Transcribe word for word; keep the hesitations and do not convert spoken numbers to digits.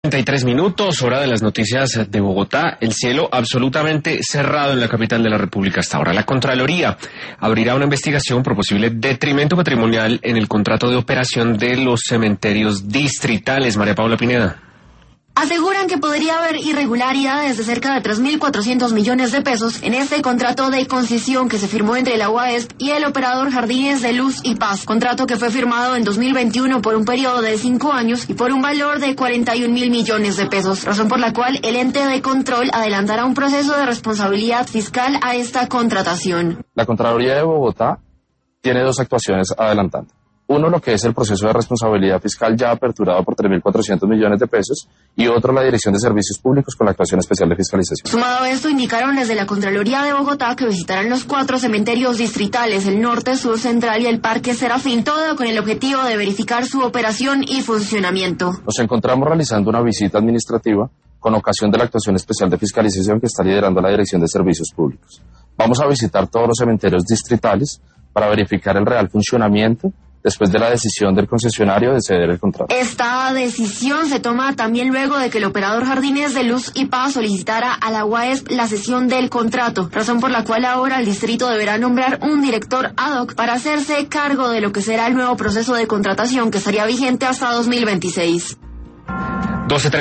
treinta y tres minutos, hora de las noticias de Bogotá. El cielo absolutamente cerrado en la capital de la República hasta ahora. La Contraloría abrirá una investigación por posible detrimento patrimonial en el contrato de operación de los cementerios distritales. María Paula Pineda. Aseguran que podría haber irregularidades de cerca de tres mil cuatrocientos millones de pesos en este contrato de concesión que se firmó entre la U A E S P y el operador Jardines de Luz y Paz, contrato que fue firmado en dos mil veintiuno por un periodo de cinco años y por un valor de cuarenta y un mil millones de pesos, razón por la cual el ente de control adelantará un proceso de responsabilidad fiscal a esta contratación. La Contraloría de Bogotá tiene dos actuaciones adelantando. Uno, lo que es el proceso de responsabilidad fiscal ya aperturado por tres mil cuatrocientos millones de pesos, y otro, la Dirección de Servicios Públicos con la actuación especial de fiscalización. Sumado a esto, indicaron desde la Contraloría de Bogotá que visitarán los cuatro cementerios distritales, el norte, sur, central y el Parque Serafín, todo con el objetivo de verificar su operación y funcionamiento. Nos encontramos realizando una visita administrativa con ocasión de la actuación especial de fiscalización que está liderando la Dirección de Servicios Públicos. Vamos a visitar todos los cementerios distritales para verificar el real funcionamiento después de la decisión del concesionario de ceder el contrato. Esta decisión se toma también luego de que el operador Jardines de Luz y Paz solicitara a la U A E S P la cesión del contrato, razón por la cual ahora el distrito deberá nombrar un director ad hoc para hacerse cargo de lo que será el nuevo proceso de contratación que estaría vigente hasta dos mil veintiséis. doce